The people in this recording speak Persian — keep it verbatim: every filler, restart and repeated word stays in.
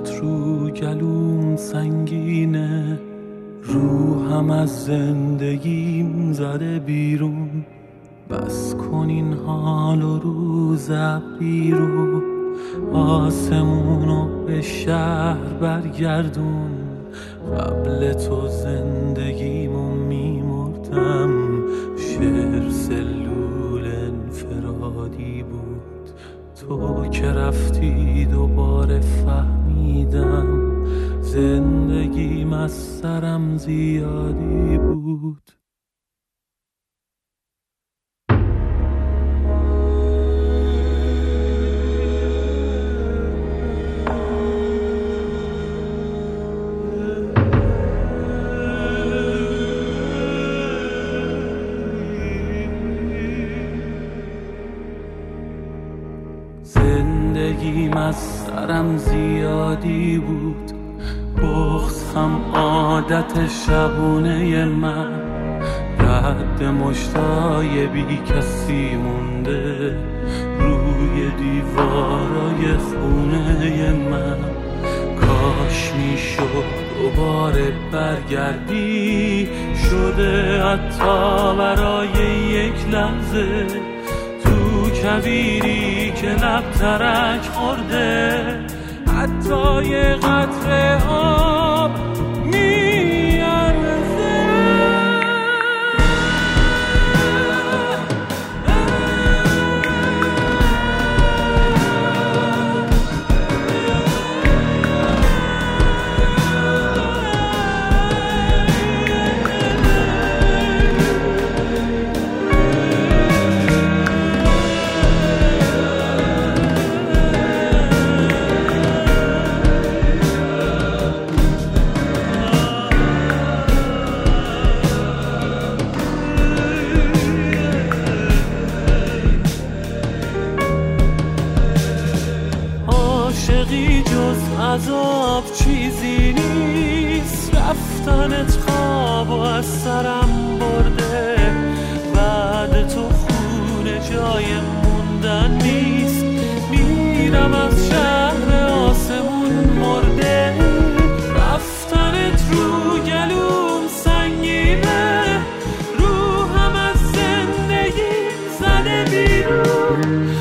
بارت رو گلوم سنگینه، روحم از زندگیم زده بیرون. بس کن این حال و روز ابری رو، آسمونو به شهر برگردون. قبل تو زندگیمو میمردم، شعر سلول انفرادی بود. تو که رفتی دوباره فهمیدم، زندگیم از سرم زیادی بود. زندگیم از سرم زیادی بود، بغض هم عادت شبونه من. رد مشتای بی کسی مونده روی دیوارای خونه من. کاش میشد دوباره برگردی، شده حتی برای یک لحظه. تو کویری که لب ترک خورده، حتی یه قطره آب میارزه. عاشقی جز عذاب چیزی نیست، رفتنت خواب و از سرم برده. بعد تو خونه جای موندن نیست، میرم از شهر آسمون مرده. رفتنت رو گلوم سنگینه، روحم از زندگی زده بیرون.